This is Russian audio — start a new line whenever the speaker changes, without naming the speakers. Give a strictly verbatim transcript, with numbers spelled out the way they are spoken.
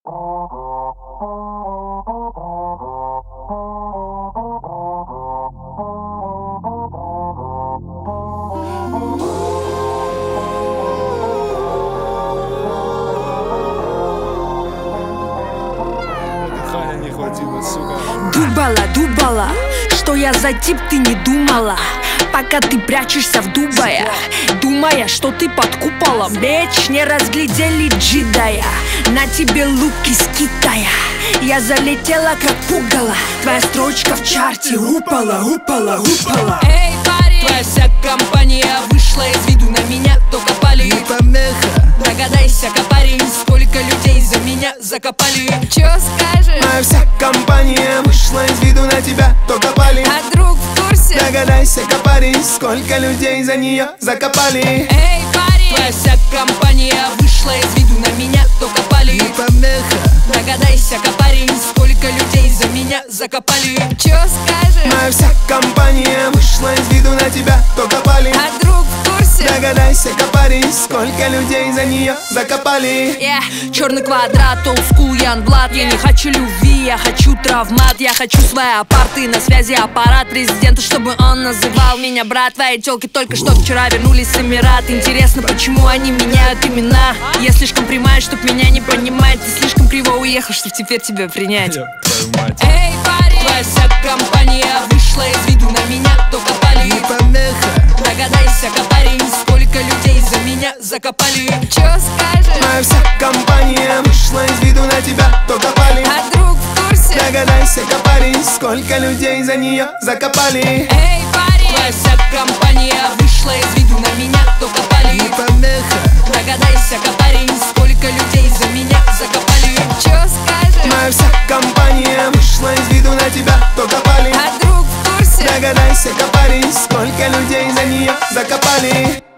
Не хватило, сука.
Думала, думала, что я за тип, ты не думала. Пока ты прячешься в Дубае, думая, что ты под куполом. Меч не разглядели джедая, на тебе лук из Китая. Я залетела как пугало, твоя строчка в чарте упала, упала, упала.
Эй, парень, твоя вся компания вышла из виду, на меня только пали.
Не помеха.
Догадайся-ка, парень, сколько людей за меня закопали. Чё скажешь?
Моя вся компания вышла из виду, на тебя только пали.
А друг в курсе?
Догадайся-ка, парень, сколько людей за нее закопали.
Эй, парень, твоя вся компания вышла из виду, на меня только пали.
Не помеха.
Догадайся-ка, парень, сколько людей за меня закопали. Чё скажешь?
Моя вся компания вышла из виду, на тебя только пали.
А друг в курсе?
Догадайся-ка, парень, сколько людей за нее закопали.
Yeah. Черный квадрат, олдскул, Янблад. Я не хочу любви, я хочу травмат. Я хочу свои апарты, на связи аппарат резидента, чтобы он называл меня брат. Твои тёлки только что вчера вернулись с Эмират. Интересно, почему они меняют имена? Я слишком прямая, чтоб меня не понимать. Ты слишком криво уехал, чтоб теперь тебя принять. Эй, парень, твоя вся компания вышла из виду, на меня только пали.
Не помеха.
Догадайся-ка, парень, сколько людей за меня закопали. Чё скажешь?
Моя вся компания вышла из виду, на тебя только пали.
А друг в курсе?
Догадайся-ка, парень, сколько людей за нее закопали.
Эй, парень, твоя вся компания вышла из виду, на меня только пали.
Не помеха.
Догадайся-ка, парень, сколько людей за меня закопали. Чё скажешь?
Моя вся компания вышла из виду, на тебя только пали.
А друг в курсе?
Догадайся-ка, парень, сколько людей за нее закопали.